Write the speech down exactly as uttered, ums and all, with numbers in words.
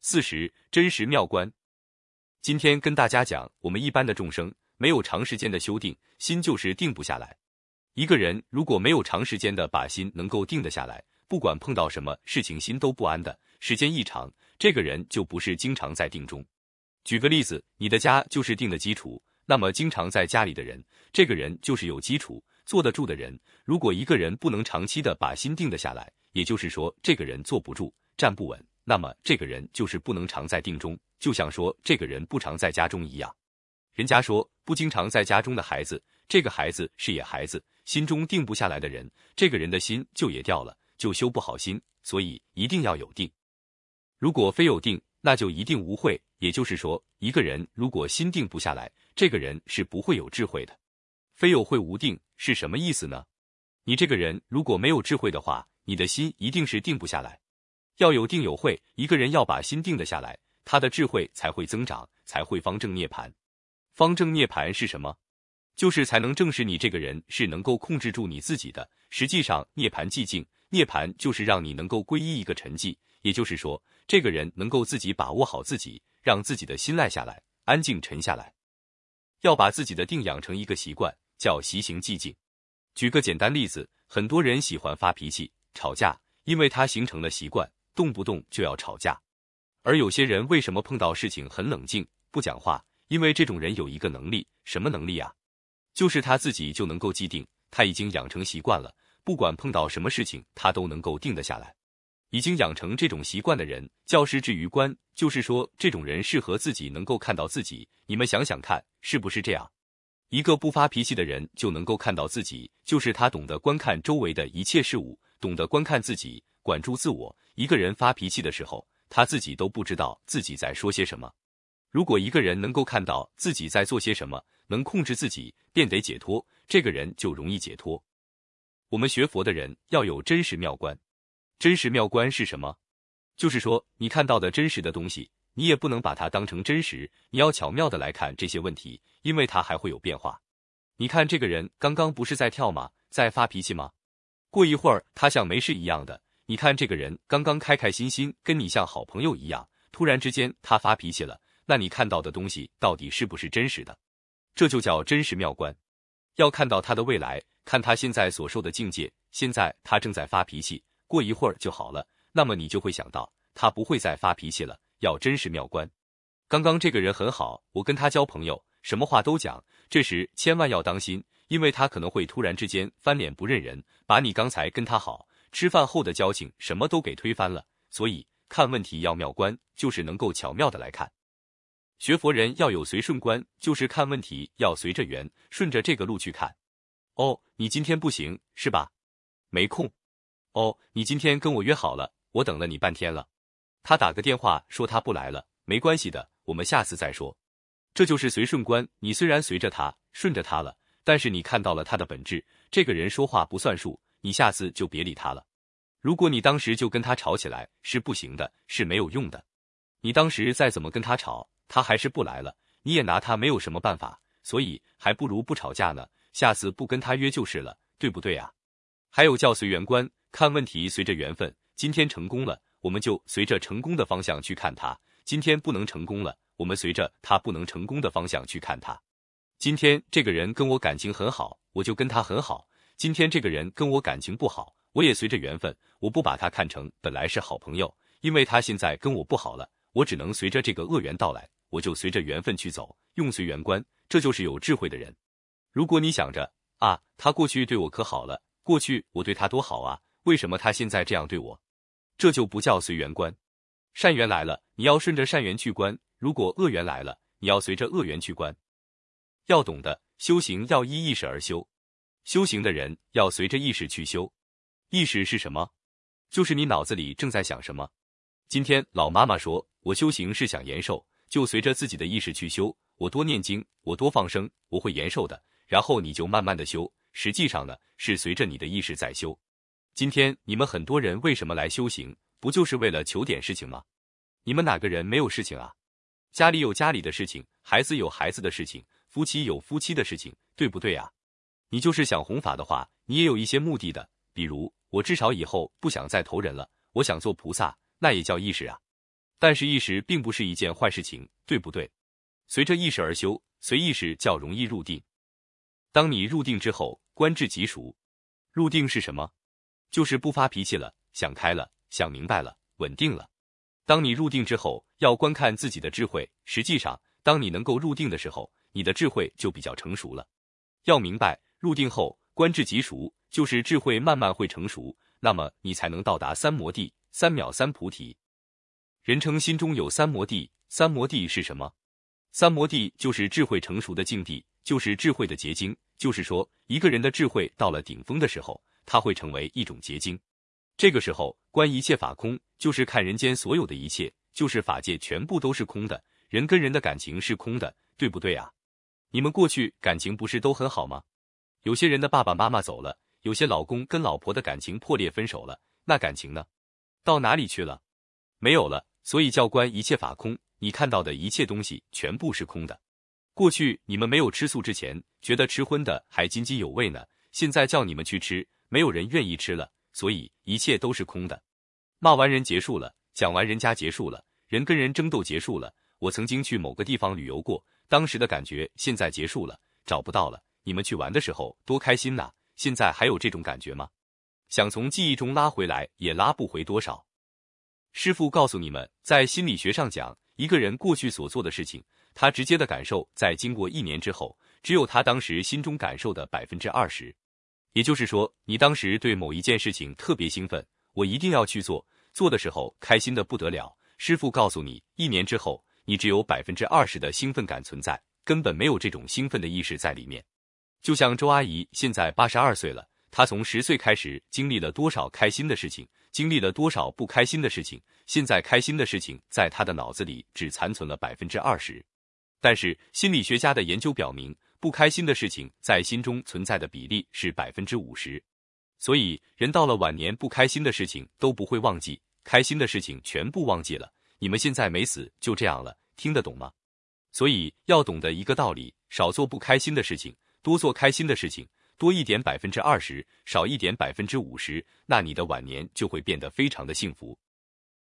四十真实妙观。今天跟大家讲，我们一般的众生没有长时间的修定，心就是定不下来。一个人如果没有长时间的把心能够定得下来，不管碰到什么事情心都不安的，时间一长，这个人就不是经常在定中。举个例子，你的家就是定的基础，那么经常在家里的人，这个人就是有基础坐得住的人。如果一个人不能长期的把心定得下来，也就是说这个人坐不住站不稳，那么这个人就是不能常在定中，就像说这个人不常在家中一样。人家说不经常在家中的孩子，这个孩子是野孩子，心中定不下来的人，这个人的心就也掉了，就修不好心，所以一定要有定。如果非有定，那就一定无慧，也就是说一个人如果心定不下来，这个人是不会有智慧的。非有慧无定是什么意思呢？你这个人如果没有智慧的话，你的心一定是定不下来。要有定有慧，一个人要把心定得下来，他的智慧才会增长，才会方正涅槃。方正涅槃是什么？就是才能证实你这个人是能够控制住你自己的。实际上涅槃寂静，涅槃就是让你能够皈依一个沉寂，也就是说这个人能够自己把握好自己，让自己的心赖下来，安静沉下来。要把自己的定养成一个习惯，叫习行寂静。举个简单例子，很多人喜欢发脾气吵架，因为他形成了习惯，动不动就要吵架。而有些人为什么碰到事情很冷静不讲话？因为这种人有一个能力，什么能力啊？就是他自己就能够既定，他已经养成习惯了，不管碰到什么事情他都能够定得下来。已经养成这种习惯的人，教师至于观，就是说这种人适合自己能够看到自己。你们想想看，是不是这样？一个不发脾气的人就能够看到自己，就是他懂得观看周围的一切事物，懂得观看自己，管住自我。一个人发脾气的时候，他自己都不知道自己在说些什么。如果一个人能够看到自己在做些什么，能控制自己，便得解脱，这个人就容易解脱。我们学佛的人要有真实妙观。真实妙观是什么？就是说你看到的真实的东西，你也不能把它当成真实，你要巧妙的来看这些问题，因为它还会有变化。你看这个人刚刚不是在跳吗？在发脾气吗？过一会儿他像没事一样的。你看这个人刚刚开开心心跟你像好朋友一样，突然之间他发脾气了，那你看到的东西到底是不是真实的？这就叫真实妙观。要看到他的未来，看他现在所受的境界，现在他正在发脾气，过一会儿就好了，那么你就会想到他不会再发脾气了，要真实妙观。刚刚这个人很好，我跟他交朋友，什么话都讲，这时千万要当心，因为他可能会突然之间翻脸不认人，把你刚才跟他好吃饭后的交情什么都给推翻了。所以看问题要妙观，就是能够巧妙的来看。学佛人要有随顺观，就是看问题要随着缘，顺着这个路去看。哦，你今天不行是吧？没空。哦，你今天跟我约好了，我等了你半天了。他打个电话说他不来了，没关系的，我们下次再说。这就是随顺观，你虽然随着他顺着他了，但是你看到了他的本质，这个人说话不算数，你下次就别理他了。如果你当时就跟他吵起来，是不行的，是没有用的。你当时再怎么跟他吵，他还是不来了，你也拿他没有什么办法，所以还不如不吵架呢，下次不跟他约就是了，对不对啊？还有叫随缘观，看问题随着缘分，今天成功了，我们就随着成功的方向去看他，今天不能成功了，我们随着他不能成功的方向去看他。今天这个人跟我感情很好，我就跟他很好，今天这个人跟我感情不好，我也随着缘分，我不把他看成本来是好朋友，因为他现在跟我不好了，我只能随着这个恶缘到来，我就随着缘分去走，用随缘观，这就是有智慧的人。如果你想着啊，他过去对我可好了，过去我对他多好啊，为什么他现在这样对我？这就不叫随缘观。善缘来了，你要顺着善缘去观，如果恶缘来了，你要随着恶缘去观。要懂得修行要依意识而修，修行的人要随着意识去修。意识是什么？就是你脑子里正在想什么。今天老妈妈说我修行是想延寿，就随着自己的意识去修，我多念经，我多放生，我会延寿的，然后你就慢慢的修，实际上呢，是随着你的意识在修。今天你们很多人为什么来修行，不就是为了求点事情吗？你们哪个人没有事情啊？家里有家里的事情，孩子有孩子的事情，夫妻有夫妻的事情，对不对啊？你就是想弘法的话，你也有一些目的的，比如我至少以后不想再投人了，我想做菩萨，那也叫意识啊。 但是意识并不是一件坏事情，对不对？随着意识而修，随意识较容易入定。当你入定之后，观至极熟。入定是什么？就是不发脾气了，想开了，想明白了，稳定了。当你入定之后，要观看自己的智慧。实际上，当你能够入定的时候，你的智慧就比较成熟了。要明白，入定后观至极熟，就是智慧慢慢会成熟，那么你才能到达三摩地，三藐三菩提。人称心中有三摩地，三摩地是什么？三摩地就是智慧成熟的境地，就是智慧的结晶。就是说，一个人的智慧到了顶峰的时候，他会成为一种结晶。这个时候，观一切法空，就是看人间所有的一切，就是法界全部都是空的，人跟人的感情是空的，对不对啊？你们过去感情不是都很好吗？有些人的爸爸妈妈走了，有些老公跟老婆的感情破裂分手了，那感情呢？到哪里去了？没有了。所以叫观一切法空，你看到的一切东西全部是空的。过去你们没有吃素之前，觉得吃荤的还津津有味呢，现在叫你们去吃，没有人愿意吃了，所以一切都是空的。骂完人结束了，讲完人家结束了，人跟人争斗结束了。我曾经去某个地方旅游过，当时的感觉现在结束了，找不到了。你们去玩的时候多开心呐，现在还有这种感觉吗？想从记忆中拉回来，也拉不回多少。师父告诉你们，在心理学上讲，一个人过去所做的事情，他直接的感受在经过一年之后，只有他当时心中感受的 百分之二十。 也就是说，你当时对某一件事情特别兴奋，我一定要去做，做的时候开心的不得了。师父告诉你，一年之后，你只有 百分之二十 的兴奋感存在，根本没有这种兴奋的意识在里面。就像周阿姨现在八十二岁了，她从十岁开始经历了多少开心的事情，经历了多少不开心的事情，现在开心的事情在她的脑子里只残存了 百分之二十。 但是心理学家的研究表明，不开心的事情在心中存在的比例是 百分之五十。 所以人到了晚年，不开心的事情都不会忘记，开心的事情全部忘记了。你们现在没死就这样了，听得懂吗？所以要懂得一个道理，少做不开心的事情，多做开心的事情，多一点 百分之二十， 少一点 百分之五十， 那你的晚年就会变得非常的幸福。